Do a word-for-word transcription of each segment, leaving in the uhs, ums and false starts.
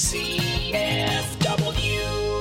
C F W.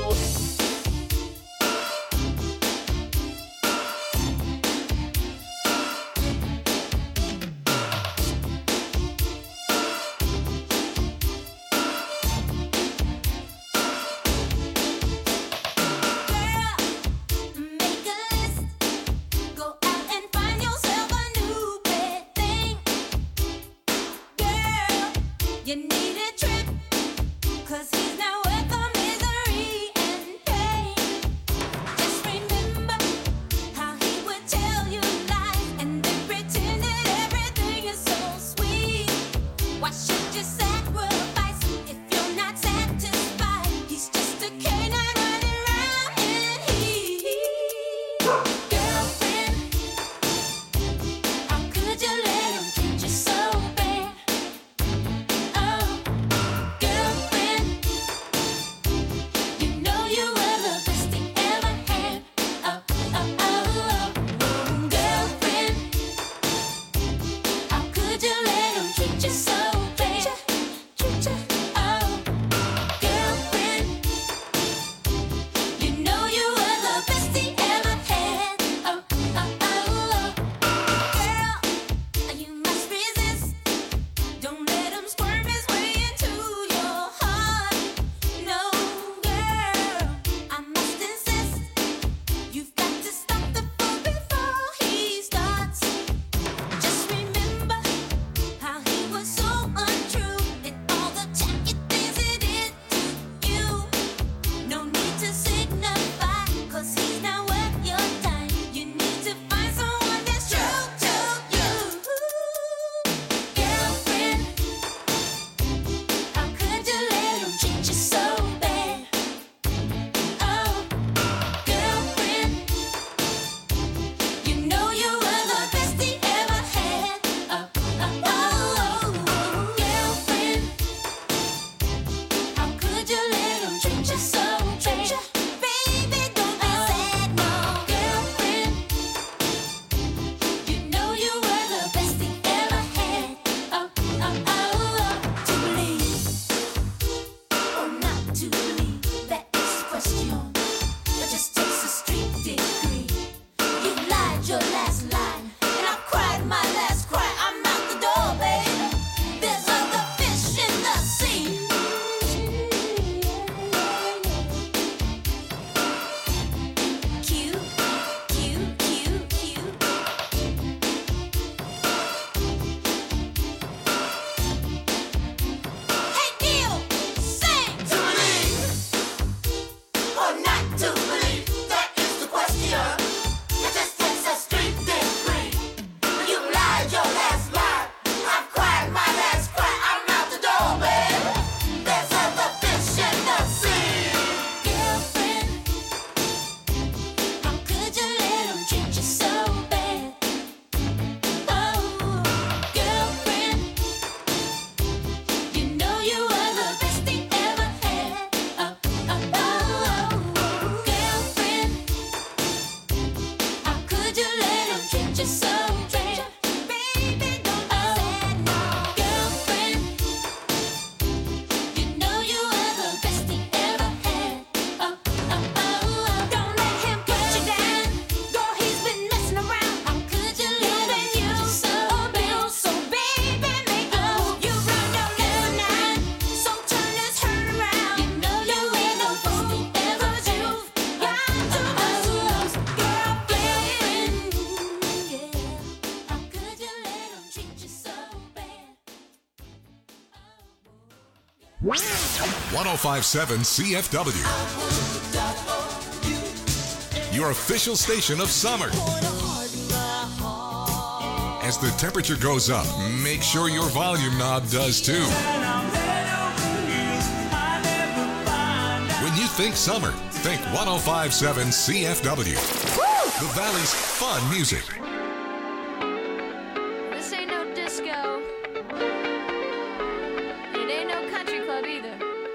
You need a trip, 'cause he's not welcome misery and pain. Just remember how he would tell you lies and then pretend that everything is so sweet. Why should you sacrifice if you're not satisfied? He's just a canine running around in heat. Girlfriend, how could you let him treat you so bad? one oh five point seven C F W, your official station of summer. As the temperature goes up, make sure your volume knob does too. When you think summer, think one oh five point seven C F W. The Valley's fun music. This ain't no disco. It ain't no country club either.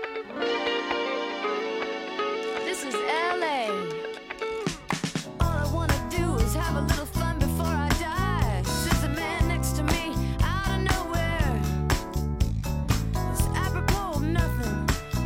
This is L A. All I wanna do is have a little fun before I die. There's a man next to me out of nowhere. It's apropos of nothing.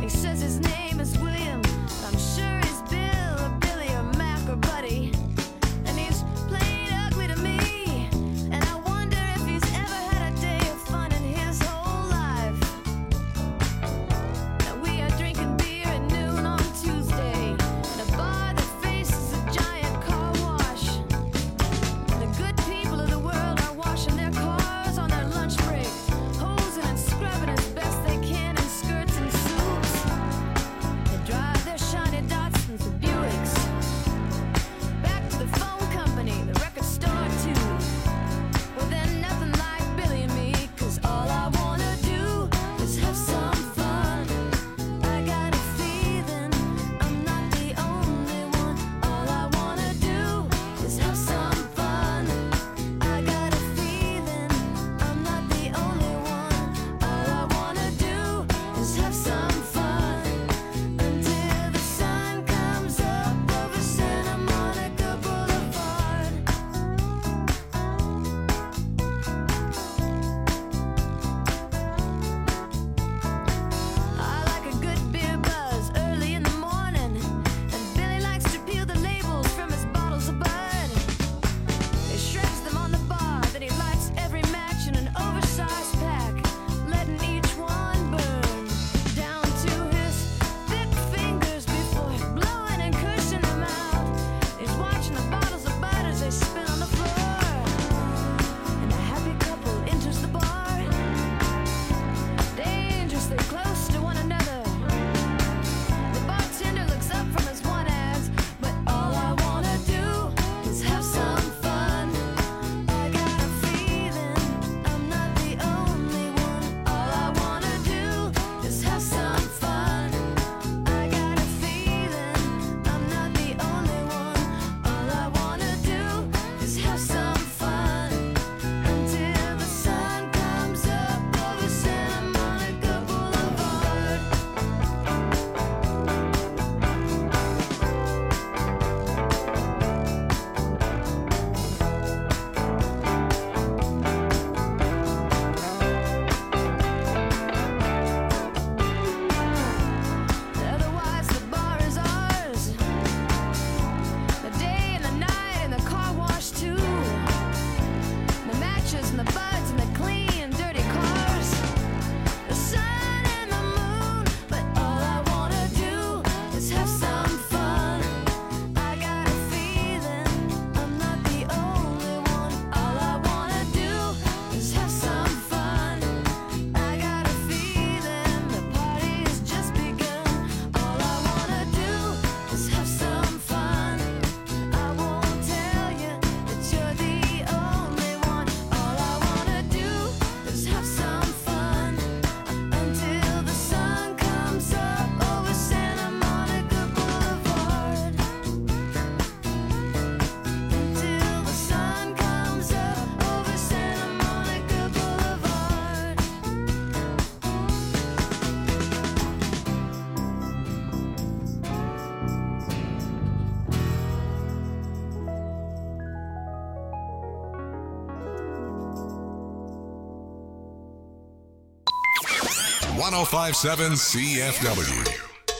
one oh five seven C F W.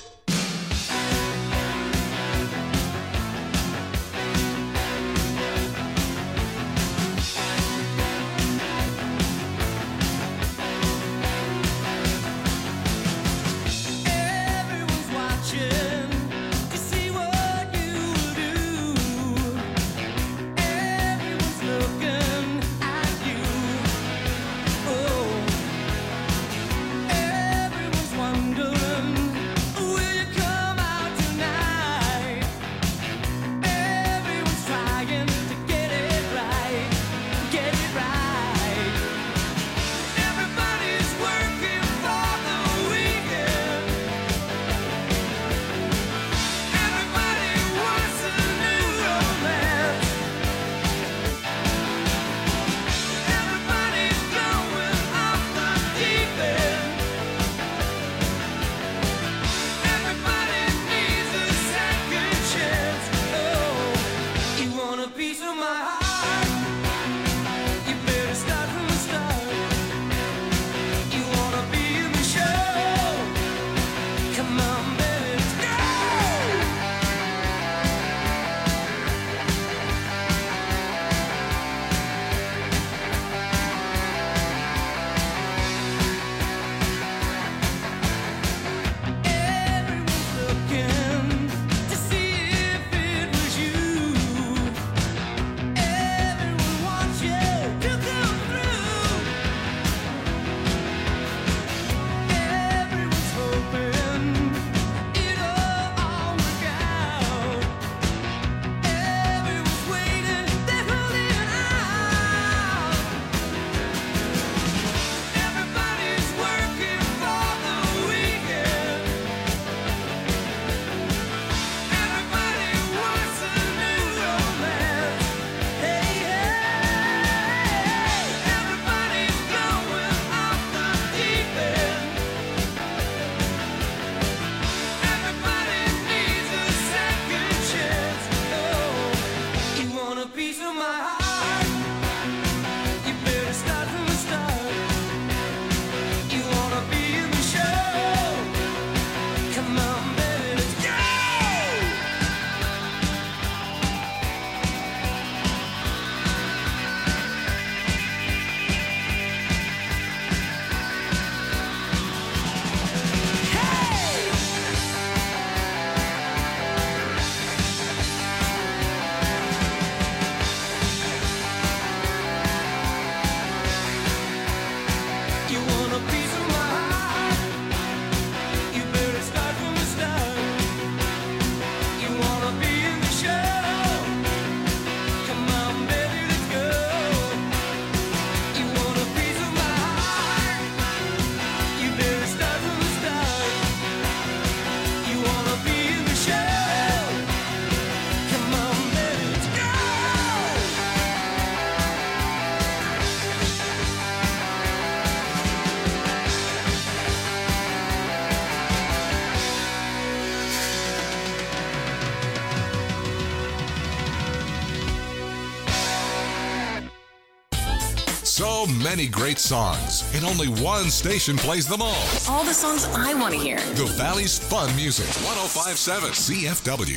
So many great songs, and only one station plays them all. All the songs I want to hear. The Valley's Fun Music, one oh five point seven C F W.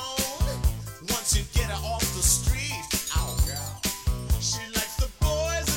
Once you get her off the street, oh girl, she likes the boys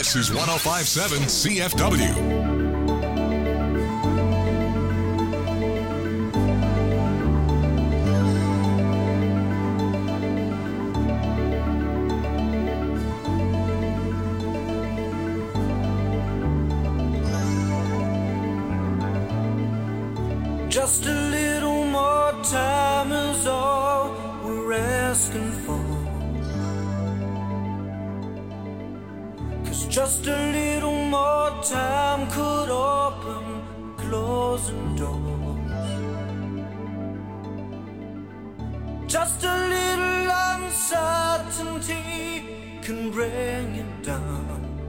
This is one oh five point seven C F W. Just a little more time is all we're asking for. 'Cause just a little more time could open closing doors. Just a little uncertainty can bring it down.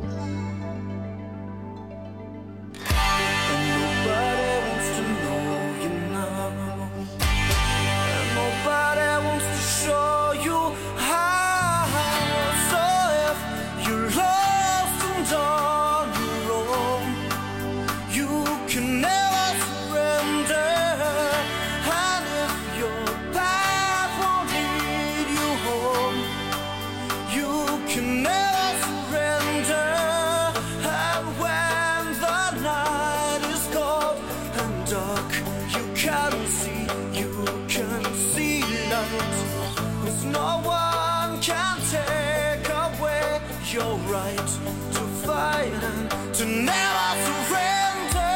And nobody wants to know you now. And nobody wants to show you how. So if you're lost and on your own, you can never surrender. And if your path won't lead you home, you can never surrender. And when the night is cold and dark, you can see, you can see light. 'Cause no one can take away your right to fight and to never surrender.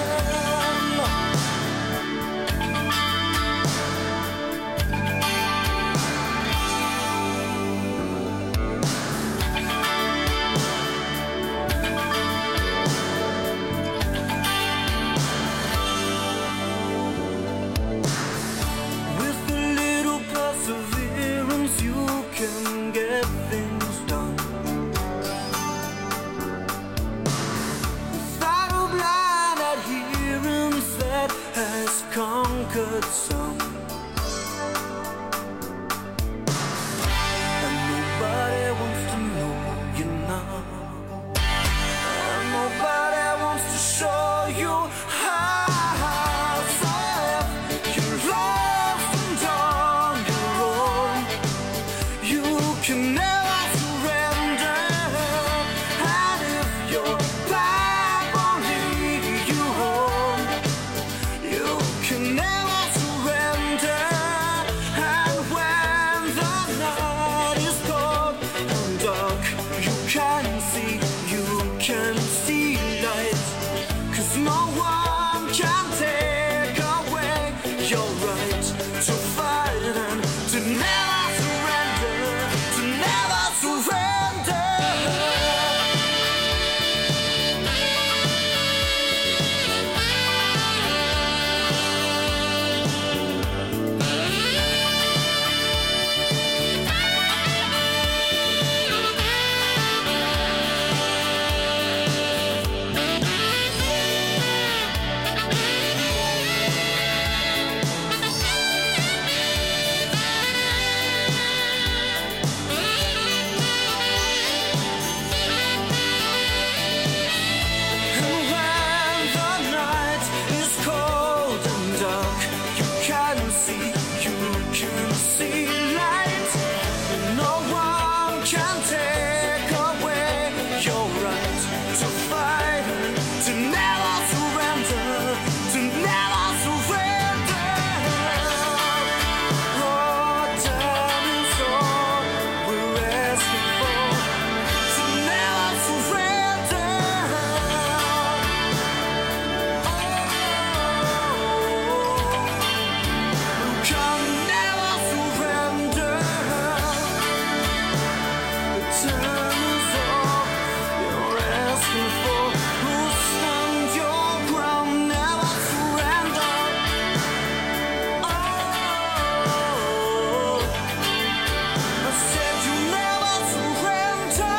With a little perseverance, you can get things done. Without a blind adherence that has conquered some. And nobody wants to know you now. And nobody wants to show you how. So if you're lost and on your own, you can never surrender. And if your path won't lead you home, you can never surrender. And when the night is cold and dark, you can see, you can see light. 'Cause no one can take away your right to fight and to never surrender, to never surrender. And when the night is cold and dark, you can see, you can see light. And no one can take away your right to fight and to never surrender, to never surrender. Oh, time is all we're asking for, to never surrender. You can never surrender. The time is all you're asking for. You stand your ground, never surrender. Oh, I said you never surrender.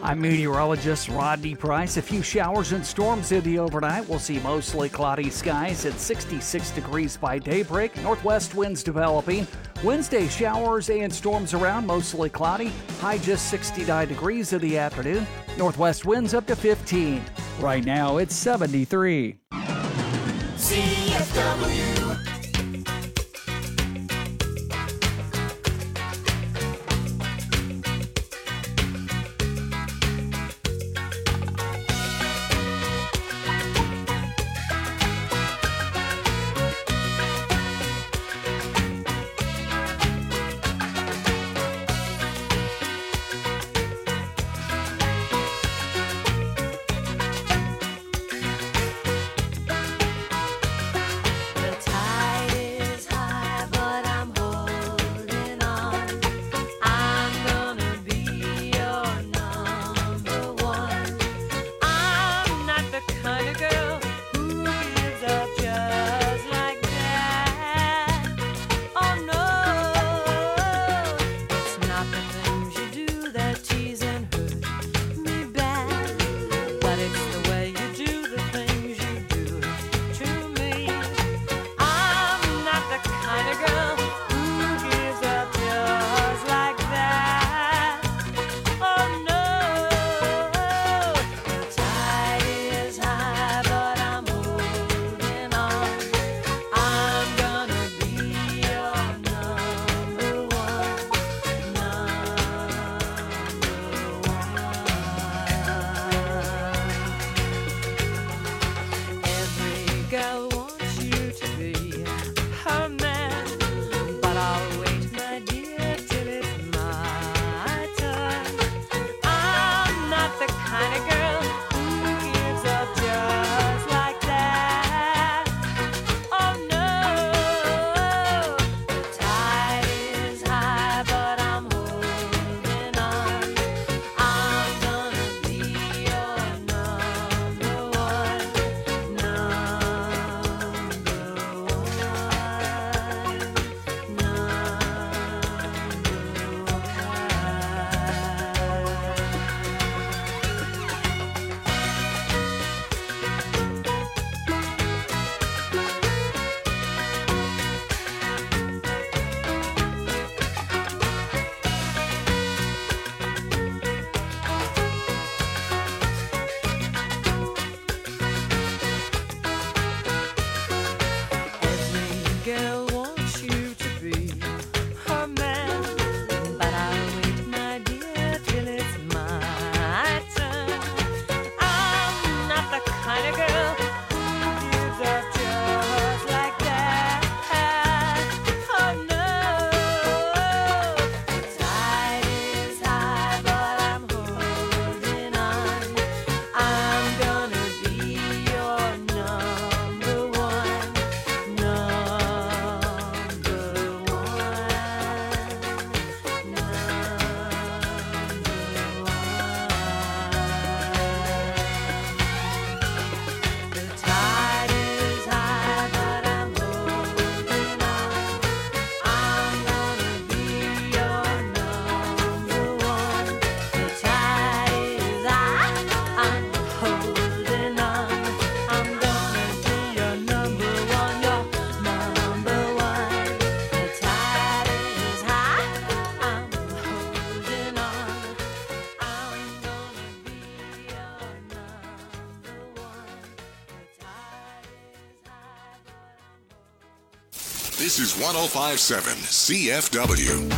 I'm meteorologist Rodney Price. A few showers and storms in the overnight. We'll see mostly cloudy skies at sixty-six degrees by daybreak. Northwest winds developing. Wednesday, showers and storms around, mostly cloudy. High just sixty-nine degrees in the afternoon. Northwest winds up to fifteen. Right now, it's seventy-three. C F W. This is one oh five point seven C F W.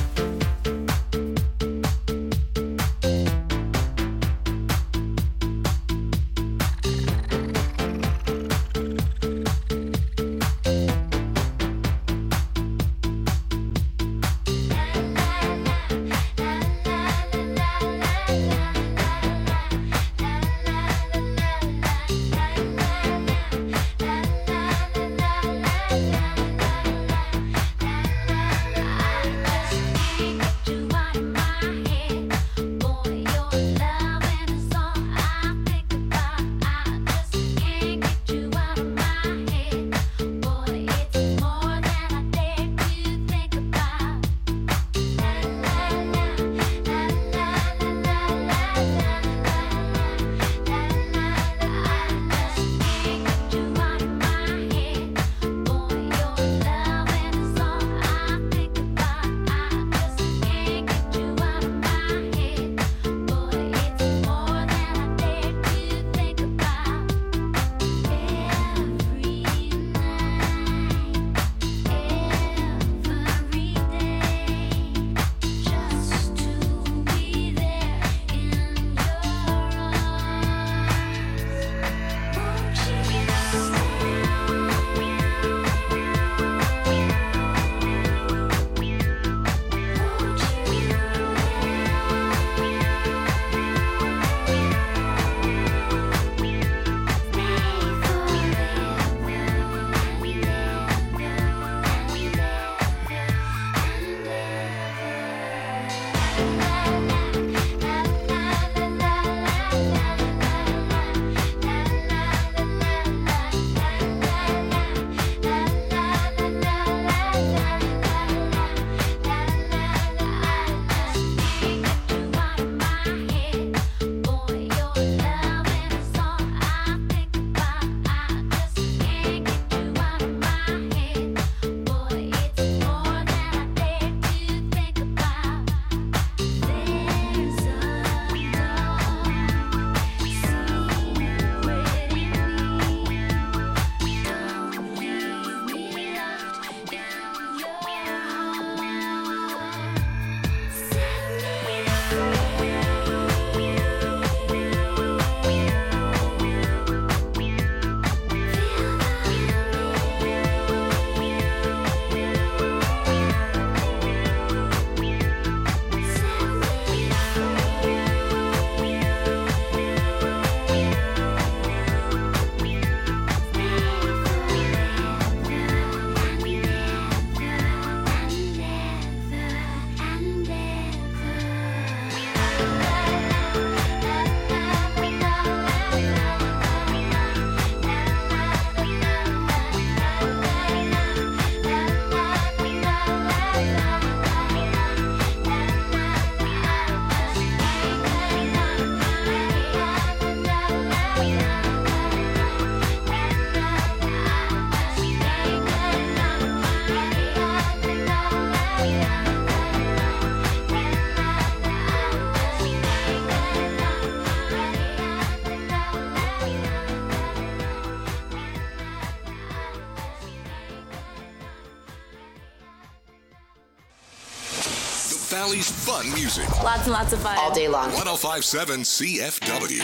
Valley's fun music. Lots and lots of fun. All day long. one oh five point seven C F W.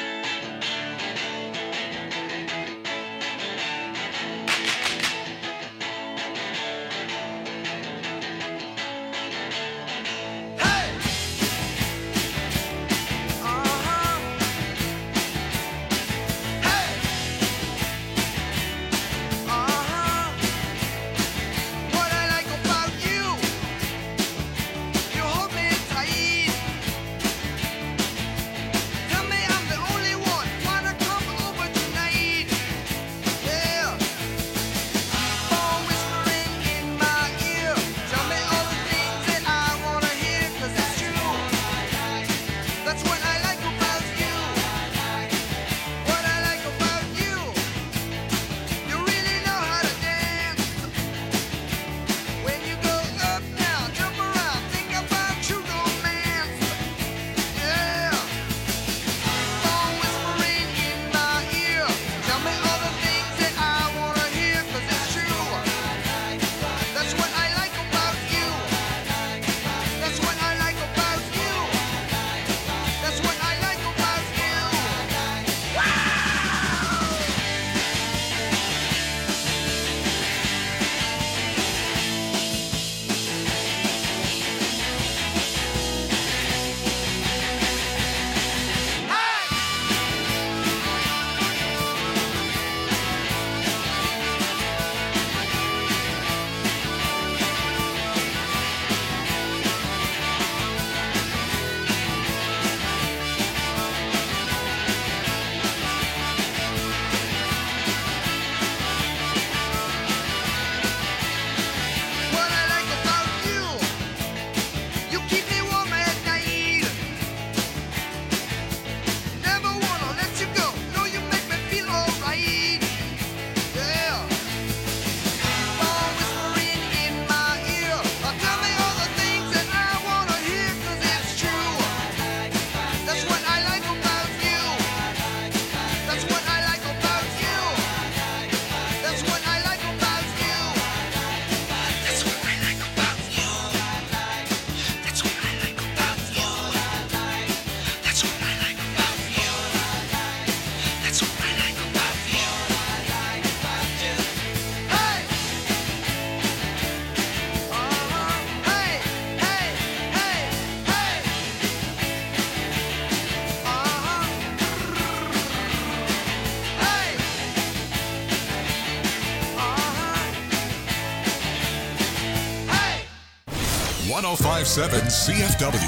one oh five point seven C F W.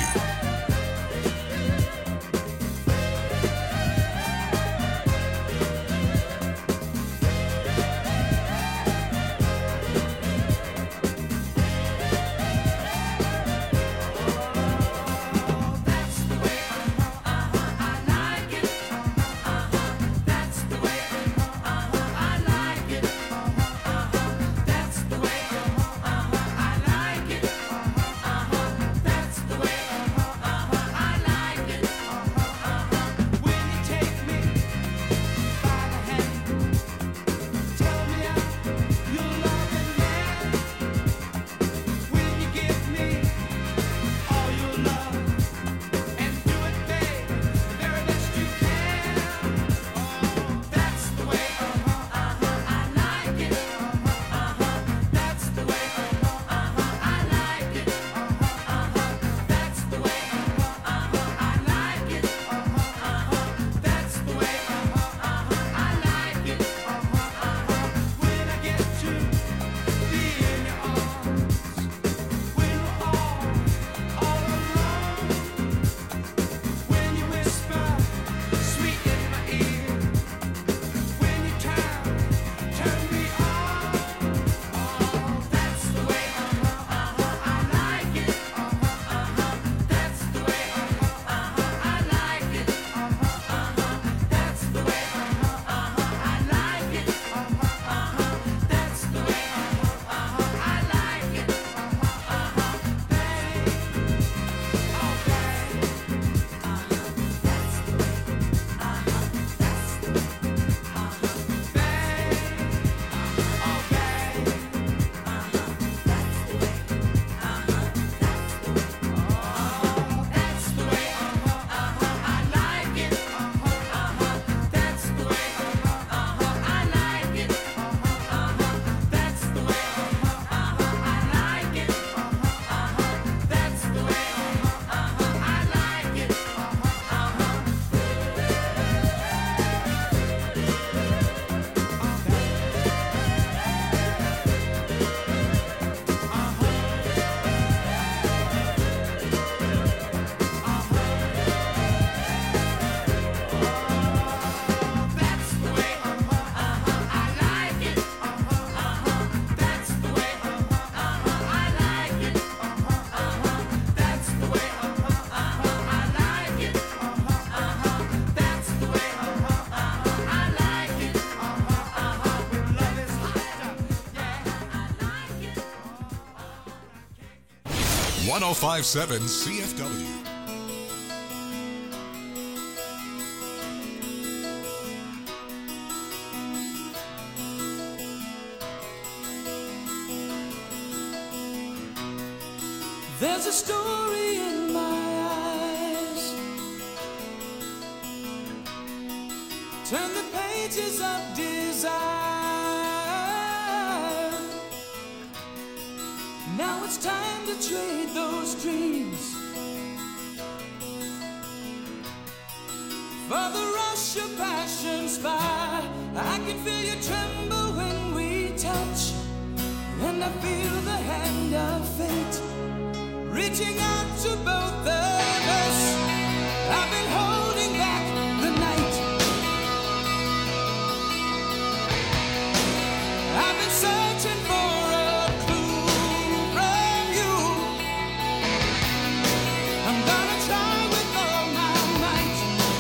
That's the way one oh five point seven C F W. There's a story in my eyes. Turn the pages of desire. Now it's time to trade those dreams for the rush of passion's fire. I can feel you tremble when we touch, and I feel the hand of fate reaching out to both of us. I've been holding back the night. I've been searching for a clue from you. I'm gonna try with all my might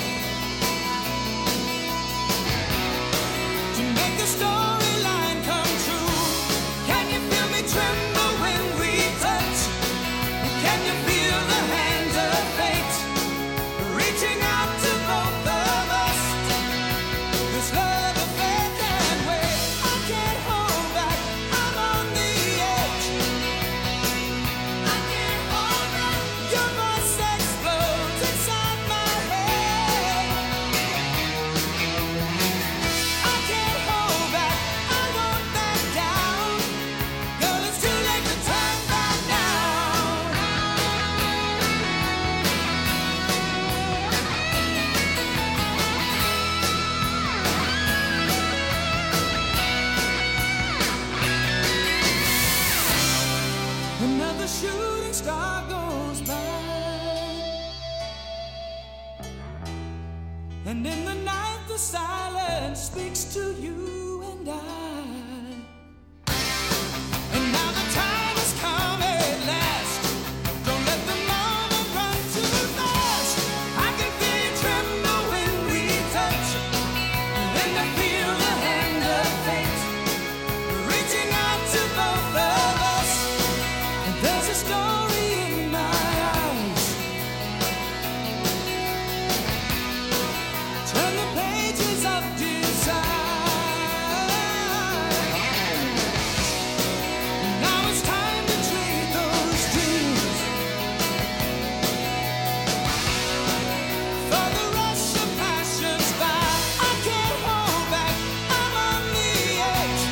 to make the storyline come true. Can you feel me tremble when we touch? Can you feel the hands of fate reaching out to both of us? This love affair can't wait. I can't hold back. I'm on the edge. I can't hold back. Your voice explodes inside my head. I can't hold back. I won't back down. Girl, it's too late to turn back now. Another shooting star goes by, and in the night the silence speaks to you and I. And now the time has come at last. Don't let the moment run too fast. I can feel you tremble when we touch, and I feel the hand of fate reaching out to both of us. And there's a story in my eyes. Turn the pages of desire. Now it's time to trade those dreams for the rush of passion's fire. I can't hold back. I'm on the edge.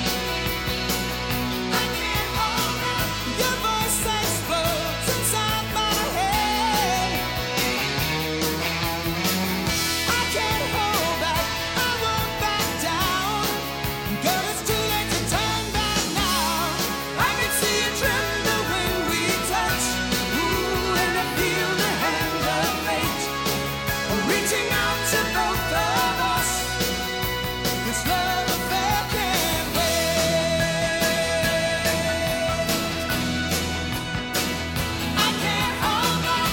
I can't hold back. Your voice explodes inside my head. I can't hold back. I won't back down. Girl, it's too late to turn back now. I can see you tremble when we touch. Ooh, and I feel the hand of fate reaching out to both of us. This love affair can't wait. I can't hold back.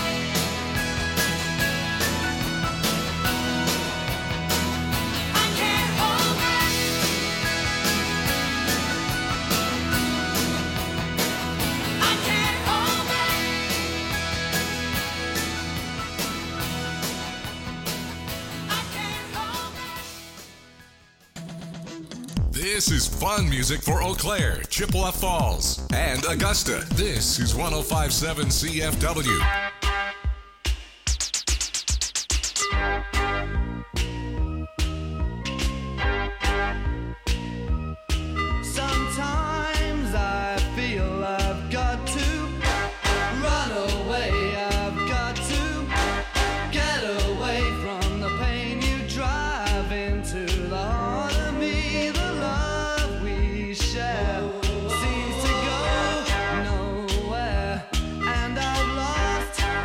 I can't hold back. I can't hold back. I can't hold back. This is fun music for Eau Claire, Chippewa Falls, and Augusta. This is one oh five point seven C F W. Sometimes I feel I've got to run away. I've got to get away from the pain you drive into the heart of me. The love we share seems to go nowhere, and I've lost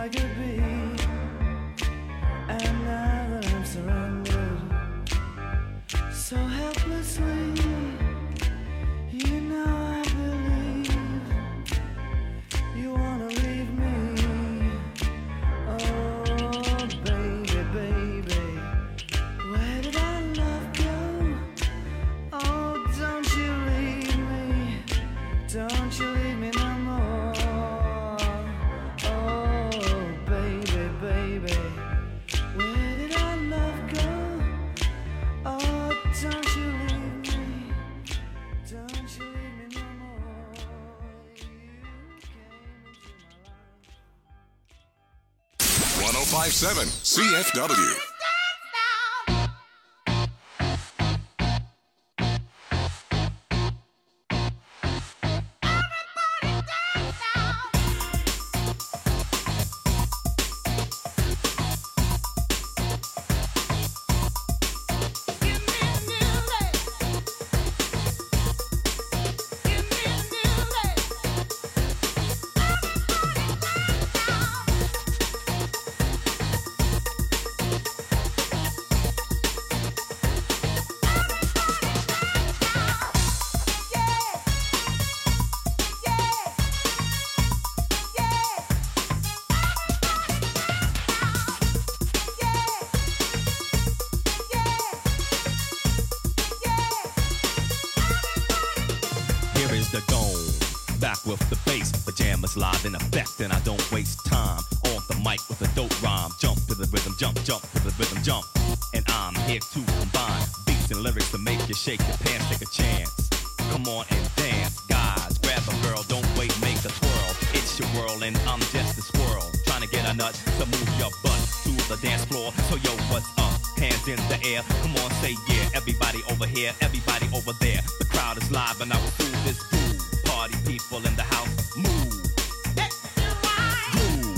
I could be. And now that I'm surrendered so helplessly, you know I believe you wanna leave me. Oh, baby, baby, where did our love go? Oh, don't you leave me, don't you leave me no more. Oh, baby, baby, where did our love go? Oh, don't you leave me, don't you leave me no more. You came into my life. one oh five point seven C F W. The dome, back with the bass, pajamas live in effect, and I don't waste time on the mic with a dope rhyme. Jump to the rhythm, jump, jump to the rhythm, jump, and I'm here to combine beats and lyrics to make you shake your pants, take a chance. Come on and dance, guys, grab a girl, don't wait, make a twirl. It's your world and I'm just a squirrel, trying to get a nut to move your butt to the dance floor. So yo, what's up? Hands in the air, come on, say yeah. Everybody over here, everybody over there. The crowd is live and I will do this fool. Party people in the house, move. Groove.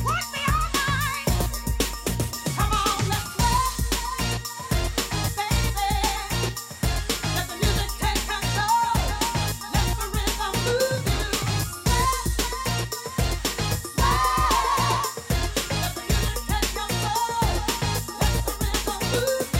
Come on, let's sweat, baby. Let the music take control. Let the rhythm move you. Sweat, sweat. Let the music take control. Let the rhythm move you.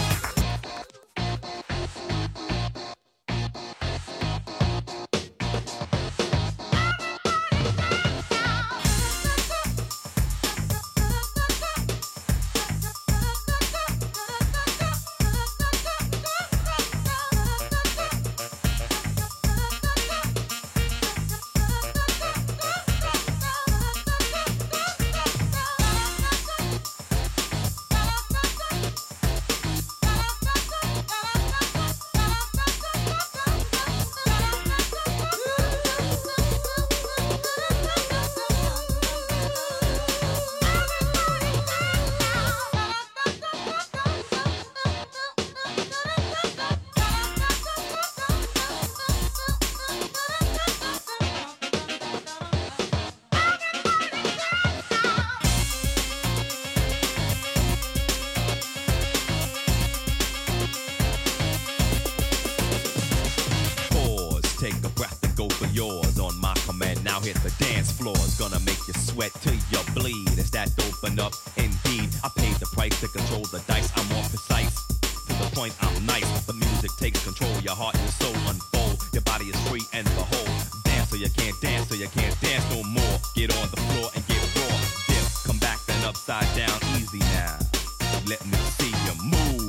yours on my command. Now hit the dance floors, gonna make you sweat till you bleed. Is that open up? Indeed, I paid the price to control the dice. I'm more precise, to the point I'm nice. The music takes control, your heart and soul unfold. Your body is free and behold. Dance so you can't dance, so you can't dance no more. Get on the floor and get raw. Dip, come back then upside down, easy now. Let me see you move.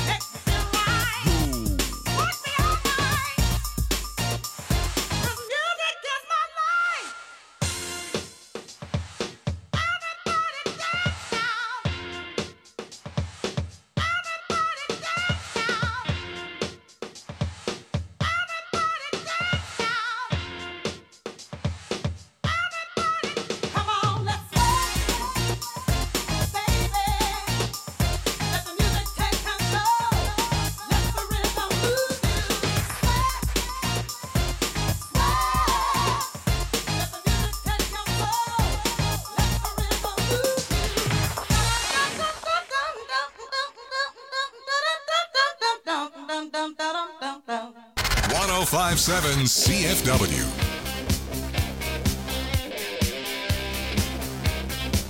one oh five point seven C F W.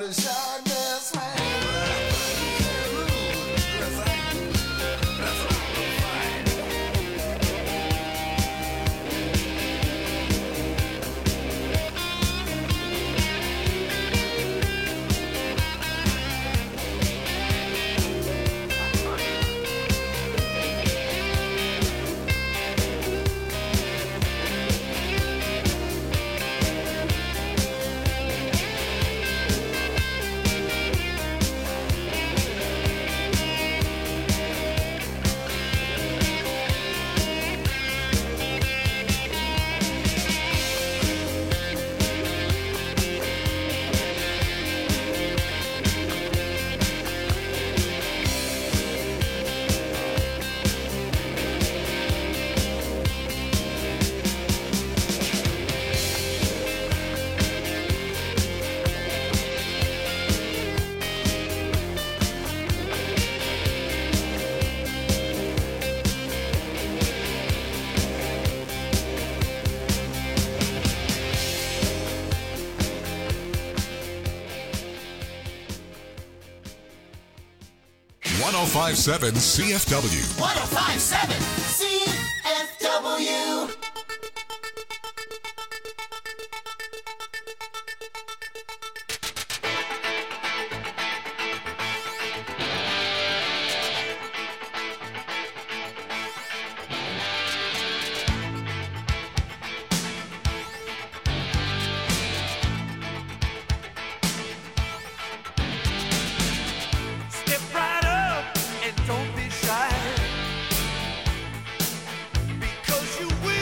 one oh five point seven C F W. one oh five point seven C F W. Step right up and don't be shy, because you will.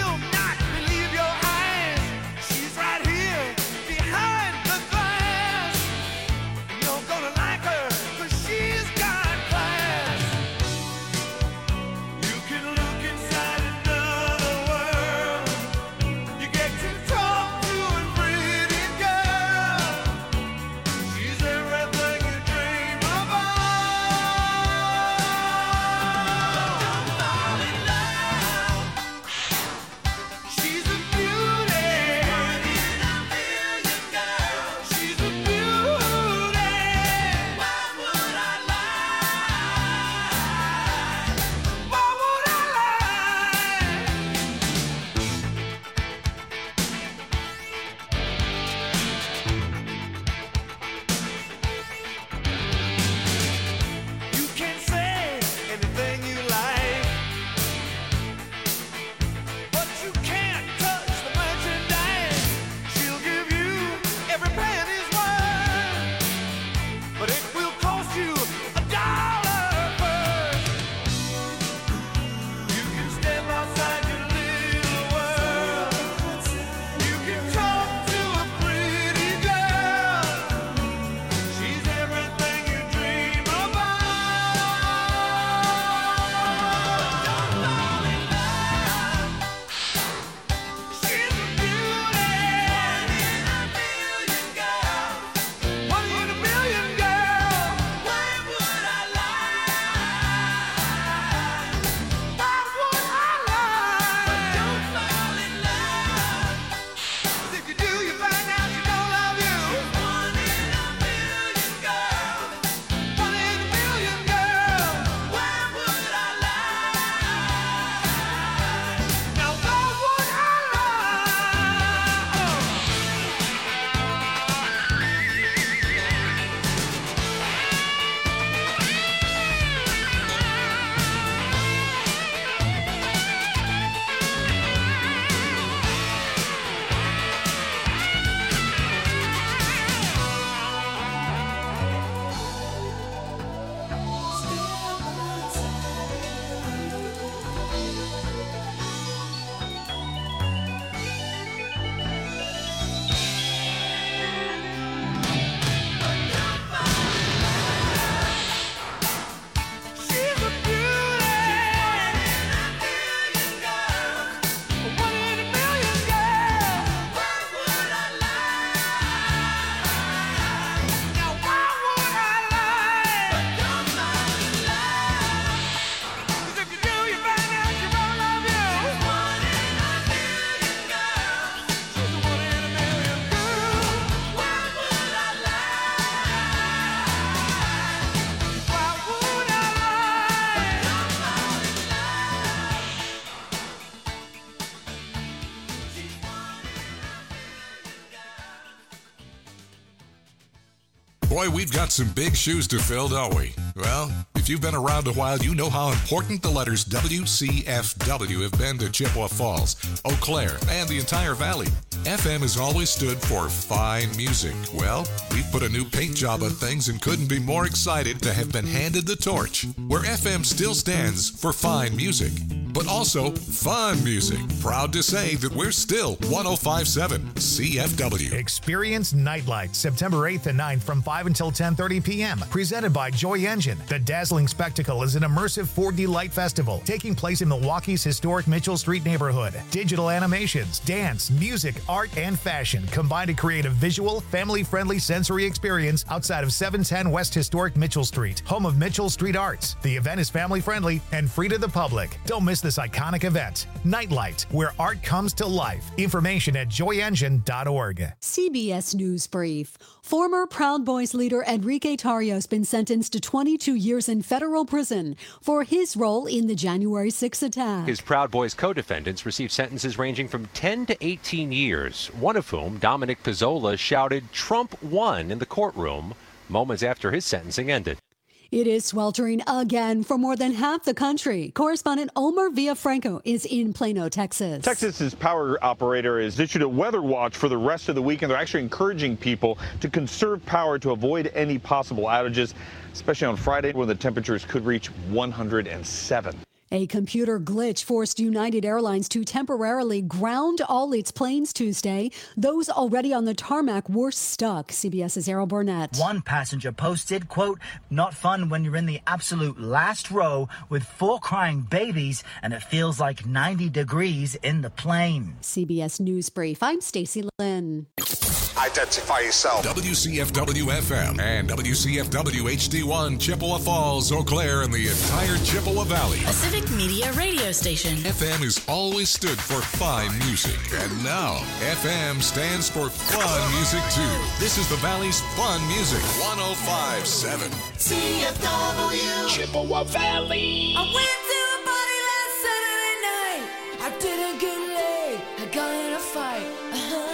Boy, we've got some big shoes to fill, don't we? Well, if you've been around a while, you know how important the letters W C F W have been to Chippewa Falls, Eau Claire, and the entire valley. F M has always stood for fine music. Well, we've put a new paint job on things and couldn't be more excited to have been handed the torch, where F M still stands for fine music, but also fun music. Proud to say that we're still one oh five point seven C F W. Experience Nightlight, September eighth and ninth from five until ten thirty p.m. Presented by Joy Engine. The dazzling spectacle is an immersive four D light festival taking place in Milwaukee's historic Mitchell Street neighborhood. Digital animations, dance, music, art, and fashion combine to create a visual, family-friendly sensory experience outside of seven ten West Historic Mitchell Street, home of Mitchell Street Arts. The event is family-friendly and free to the public. Don't miss this iconic event. Nightlight, where art comes to life. Information at joy engine dot org. C B S News Brief. Former Proud Boys leader Enrique Tarrio's been sentenced to twenty-two years in federal prison for his role in the January sixth attack. His Proud Boys co-defendants received sentences ranging from ten to eighteen years, one of whom, Dominic Pizzola, shouted "Trump won" in the courtroom moments after his sentencing ended. It is sweltering again for more than half the country. Correspondent Omar Villafranco is in Plano, Texas. Texas's power operator has issued a weather watch for the rest of the week, and they're actually encouraging people to conserve power to avoid any possible outages, especially on Friday when the temperatures could reach one hundred seven. A computer glitch forced United Airlines to temporarily ground all its planes Tuesday. Those already on the tarmac were stuck. CBS's Errol Burnett. One passenger posted, quote, "Not fun when you're in the absolute last row with four crying babies and it feels like ninety degrees in the plane." C B S News Brief. I'm Stacey Lynn. Identify yourself. W C F W F M and W C F W H D one, Chippewa Falls, Eau Claire, and the entire Chippewa Valley. A Civic Media radio station. F M has always stood for fine music, and now F M stands for fun music too. This is the Valley's fun music. one oh five point seven C F W. Chippewa Valley. I went to a party last Saturday night. I didn't get laid. I got in a fight. Uh-huh.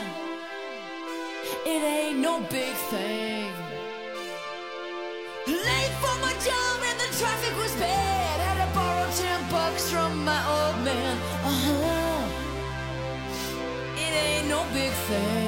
It ain't no big thing. Late for my job and the traffic was bad. Had to borrow ten bucks from my old man. Uh-huh. It ain't no big thing.